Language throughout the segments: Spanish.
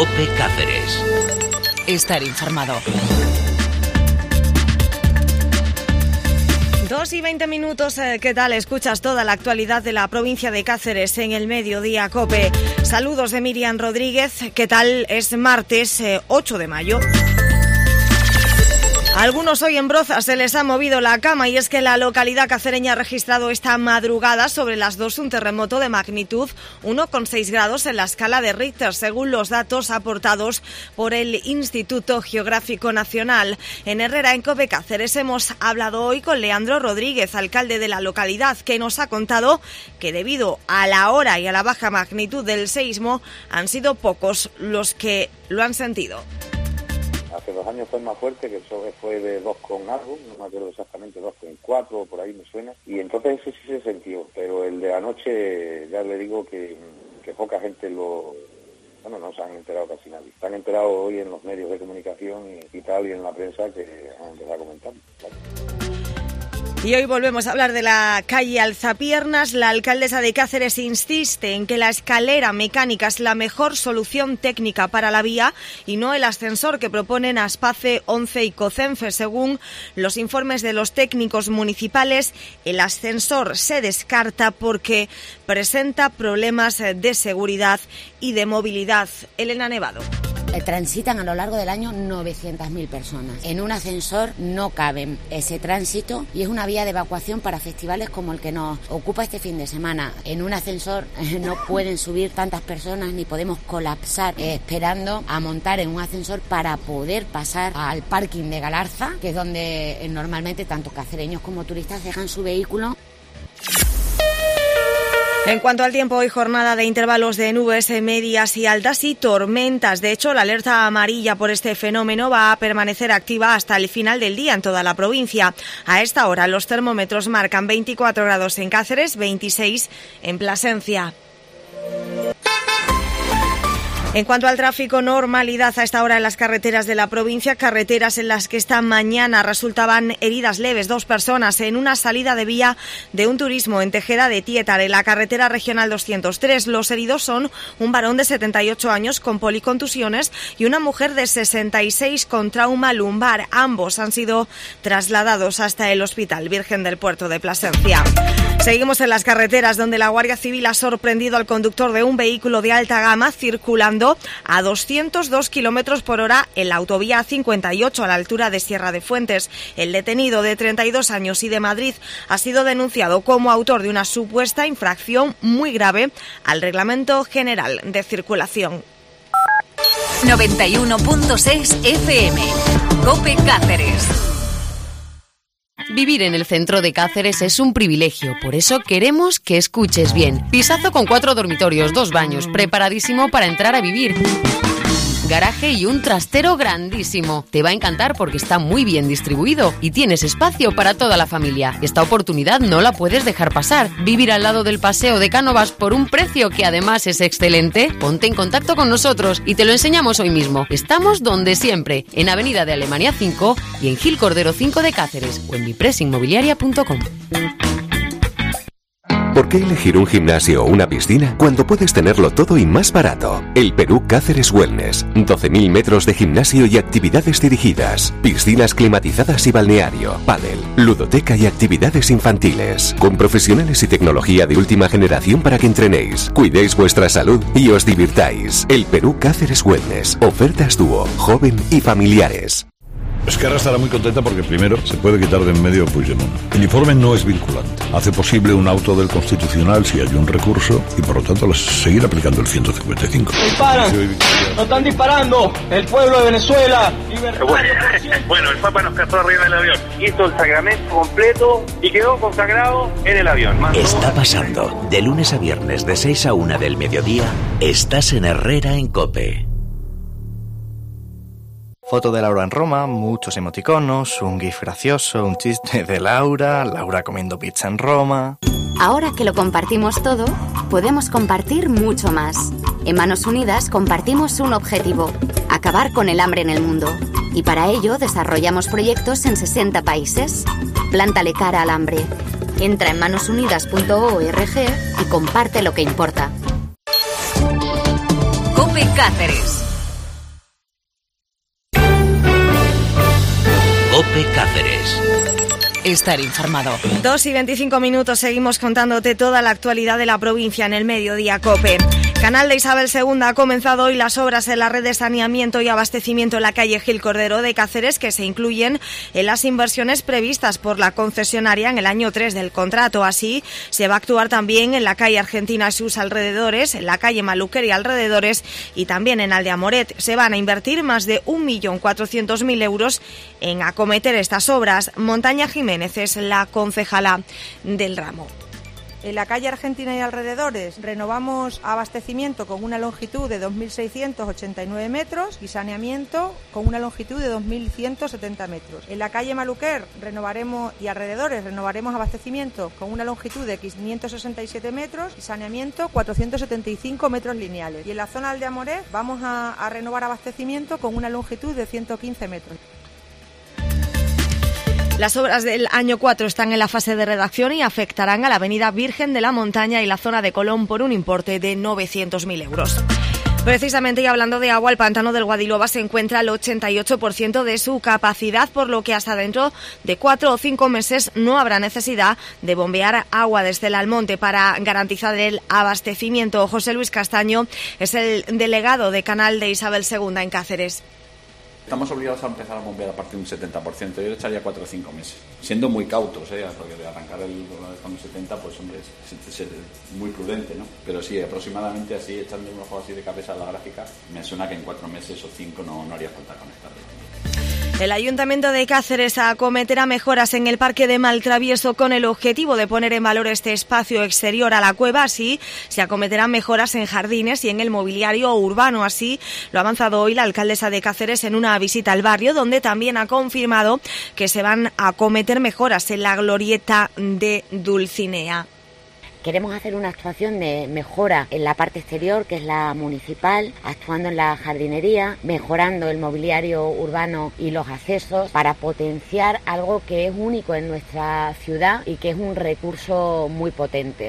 COPE Cáceres. Estar informado. 2:20. ¿Qué tal? Escuchas toda la actualidad de la provincia de Cáceres en el Mediodía COPE. Saludos de Miriam Rodríguez. ¿Qué tal? Es martes 8 de mayo. A algunos hoy en Broza se les ha movido la cama, y es que la localidad cacereña ha registrado esta madrugada sobre las 2 un terremoto de magnitud 1,6 grados en la escala de Richter, según los datos aportados por el Instituto Geográfico Nacional. En Herrera, en COPE Cáceres, hemos hablado hoy con Leandro Rodríguez, alcalde de la localidad, que nos ha contado que debido a la hora y a la baja magnitud del seísmo han sido pocos los que lo han sentido. Hace 2 años fue más fuerte, que eso fue de 2 con algo, no me acuerdo exactamente, 2,4, por ahí me suena, y entonces ese sí se sintió, pero el de anoche ya le digo que poca gente no se han enterado casi nadie. Se han enterado hoy en los medios de comunicación y tal, y en la prensa, que han empezado a comentar. ¿Vale? Y hoy volvemos a hablar de la calle Alzapiernas. La alcaldesa de Cáceres insiste en que la escalera mecánica es la mejor solución técnica para la vía y no el ascensor que proponen Aspace, ONCE y COCENFE. Según los informes de los técnicos municipales, el ascensor se descarta porque presenta problemas de seguridad y de movilidad. Elena Nevado. Transitan a lo largo del año 900.000 personas. En un ascensor no caben ese tránsito y es una vía de evacuación para festivales como el que nos ocupa este fin de semana. En un ascensor no pueden subir tantas personas ni podemos colapsar esperando a montar en un ascensor para poder pasar al parking de Galarza, que es donde normalmente tanto cacereños como turistas dejan su vehículo. En cuanto al tiempo, hoy jornada de intervalos de nubes medias y altas y tormentas. De hecho, la alerta amarilla por este fenómeno va a permanecer activa hasta el final del día en toda la provincia. A esta hora los termómetros marcan 24 grados en Cáceres, 26 en Plasencia. En cuanto al tráfico, normalidad a esta hora en las carreteras de la provincia, carreteras en las que esta mañana resultaban heridas leves 2 personas en una salida de vía de un turismo en Tejeda de Tietar, en la carretera regional 203. Los heridos son un varón de 78 años con policontusiones y una mujer de 66 con trauma lumbar. Ambos han sido trasladados hasta el Hospital Virgen del Puerto de Plasencia. Seguimos en las carreteras, donde la Guardia Civil ha sorprendido al conductor de un vehículo de alta gama circulando a 202 kilómetros por hora en la autovía A58 a la altura de Sierra de Fuentes. El detenido, de 32 años y de Madrid, ha sido denunciado como autor de una supuesta infracción muy grave al Reglamento General de Circulación. 91.6 FM. COPE Cáceres. Vivir en el centro de Cáceres es un privilegio, por eso queremos que escuches bien. Pisazo con 4 dormitorios, 2 baños, preparadísimo para entrar a vivir. Garaje y un trastero grandísimo. Te va a encantar porque está muy bien distribuido y tienes espacio para toda la familia. Esta oportunidad no la puedes dejar pasar. Vivir al lado del Paseo de Cánovas por un precio que además es excelente. Ponte en contacto con nosotros y te lo enseñamos hoy mismo. Estamos donde siempre, en Avenida de Alemania 5 y en Gil Cordero 5 de Cáceres o en mipresinmobiliaria.com. ¿Por qué elegir un gimnasio o una piscina cuando puedes tenerlo todo y más barato? El Perú Cáceres Wellness. 12.000 metros de gimnasio y actividades dirigidas. Piscinas climatizadas y balneario. Pádel, ludoteca y actividades infantiles. Con profesionales y tecnología de última generación para que entrenéis, cuidéis vuestra salud y os divirtáis. El Perú Cáceres Wellness. Ofertas dúo, joven y familiares. Esquerra estará muy contenta porque, primero, se puede quitar de en medio a Puigdemont. El informe no es vinculante. Hace posible un auto del Constitucional si hay un recurso y, por lo tanto, seguir aplicando el 155. ¡Disparan! ¡No están disparando! ¡El pueblo de Venezuela! Bueno, el Papa nos casó arriba del avión. Hizo el sacramento completo y quedó consagrado en el avión. Está pasando. De lunes a viernes, de 6 a 1 del mediodía, estás en Herrera en COPE. Foto de Laura en Roma, muchos emoticonos, un gif gracioso, un chiste de Laura comiendo pizza en Roma. Ahora que lo compartimos todo, podemos compartir mucho más. En Manos Unidas compartimos un objetivo: acabar con el hambre en el mundo. Y para ello desarrollamos proyectos en 60 países. Plántale cara al hambre. Entra en manosunidas.org y comparte lo que importa. COPE Cáceres. COPE Cáceres. Estar informado. 2:25, seguimos contándote toda la actualidad de la provincia en el Mediodía COPE. Canal de Isabel II ha comenzado hoy las obras en la red de saneamiento y abastecimiento en la calle Gil Cordero de Cáceres, que se incluyen en las inversiones previstas por la concesionaria en el año 3 del contrato. Así, se va a actuar también en la calle Argentina y sus alrededores, en la calle Maluquer y alrededores y también en Aldeamoret. Se van a invertir más de 1.400.000 euros en acometer estas obras. Montaña Jiménez es la concejala del ramo. En la calle Argentina y alrededores renovamos abastecimiento con una longitud de 2.689 metros y saneamiento con una longitud de 2.170 metros. En la calle Maluquer y alrededores renovaremos abastecimiento con una longitud de 567 metros y saneamiento 475 metros lineales. Y en la zona de Aldeamoret vamos a renovar abastecimiento con una longitud de 115 metros. Las obras del año 4 están en la fase de redacción y afectarán a la avenida Virgen de la Montaña y la zona de Colón por un importe de 900.000 euros. Precisamente, y hablando de agua, el pantano del Guadiloba se encuentra al 88% de su capacidad, por lo que hasta dentro de 4 o 5 meses no habrá necesidad de bombear agua desde el Almonte para garantizar el abastecimiento. José Luis Castaño es el delegado de Canal de Isabel II en Cáceres. Estamos obligados a empezar a bombear a partir de un 70%. Yo le echaría 4 o 5 meses. Siendo muy cautos, porque de arrancar con un 70, pues hombre, es muy prudente, ¿no? Pero sí, aproximadamente así, echando un ojo así de cabeza a la gráfica, me suena que en 4 meses o 5 no haría falta conectarlo. El Ayuntamiento de Cáceres acometerá mejoras en el Parque de Maltravieso con el objetivo de poner en valor este espacio exterior a la cueva. Así, se acometerán mejoras en jardines y en el mobiliario urbano. Así, lo ha avanzado hoy la alcaldesa de Cáceres en una visita al barrio, donde también ha confirmado que se van a acometer mejoras en la glorieta de Dulcinea. Queremos hacer una actuación de mejora en la parte exterior, que es la municipal, actuando en la jardinería, mejorando el mobiliario urbano y los accesos para potenciar algo que es único en nuestra ciudad y que es un recurso muy potente.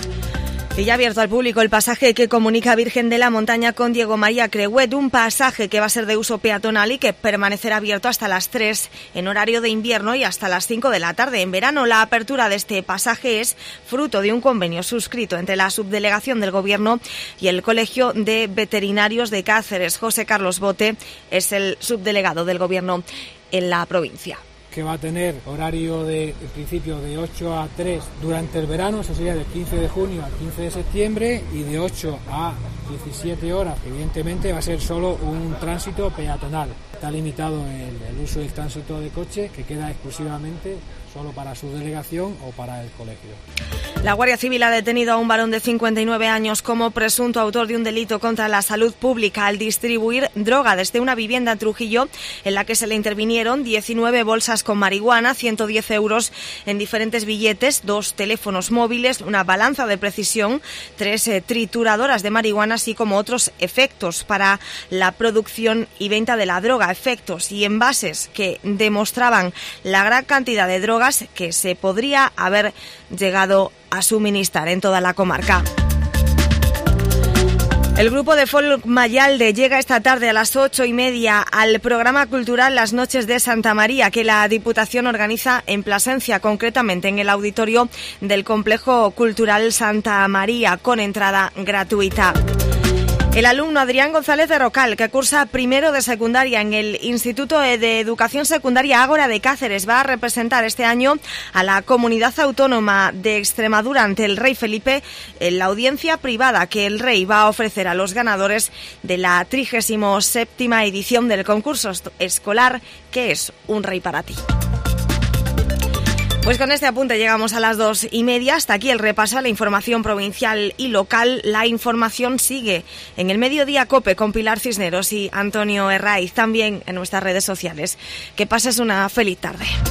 Y ya abierto al público el pasaje que comunica Virgen de la Montaña con Diego María Crehuet, un pasaje que va a ser de uso peatonal y que permanecerá abierto hasta las 3 en horario de invierno y hasta las 5 de la tarde en verano. La apertura de este pasaje es fruto de un convenio suscrito entre la Subdelegación del Gobierno y el Colegio de Veterinarios de Cáceres. José Carlos Bote es el subdelegado del Gobierno en la provincia. Que va a tener horario en principio de 8 a 3 durante el verano, eso sería del 15 de junio al 15 de septiembre, y de 8 a 17 horas, evidentemente va a ser solo un tránsito peatonal. Está limitado el uso del tránsito de coche, que queda exclusivamente solo para su delegación o para el colegio. La Guardia Civil ha detenido a un varón de 59 años como presunto autor de un delito contra la salud pública al distribuir droga desde una vivienda en Trujillo, en la que se le intervinieron 19 bolsas con marihuana, 110 euros en diferentes billetes, 2 teléfonos móviles, una balanza de precisión, 3 trituradoras de marihuana, así como otros efectos para la producción y venta de la droga, efectos y envases que demostraban la gran cantidad de drogas que se podría haber llegado a suministrar en toda la comarca. El grupo de folk Mayalde llega esta tarde a las 8:30 al programa cultural Las Noches de Santa María, que la Diputación organiza en Plasencia, concretamente en el auditorio del Complejo Cultural Santa María, con entrada gratuita. El alumno Adrián González de Rocal, que cursa primero de secundaria en el Instituto de Educación Secundaria Ágora de Cáceres, va a representar este año a la Comunidad Autónoma de Extremadura ante el Rey Felipe en la audiencia privada que el Rey va a ofrecer a los ganadores de la 37ª edición del concurso escolar ¿Qué es un rey para ti? Pues con este apunte llegamos a las 2:30. Hasta aquí el repaso a la información provincial y local. La información sigue en el Mediodía COPE con Pilar Cisneros y Antonio Herraiz, también en nuestras redes sociales. Que pases una feliz tarde.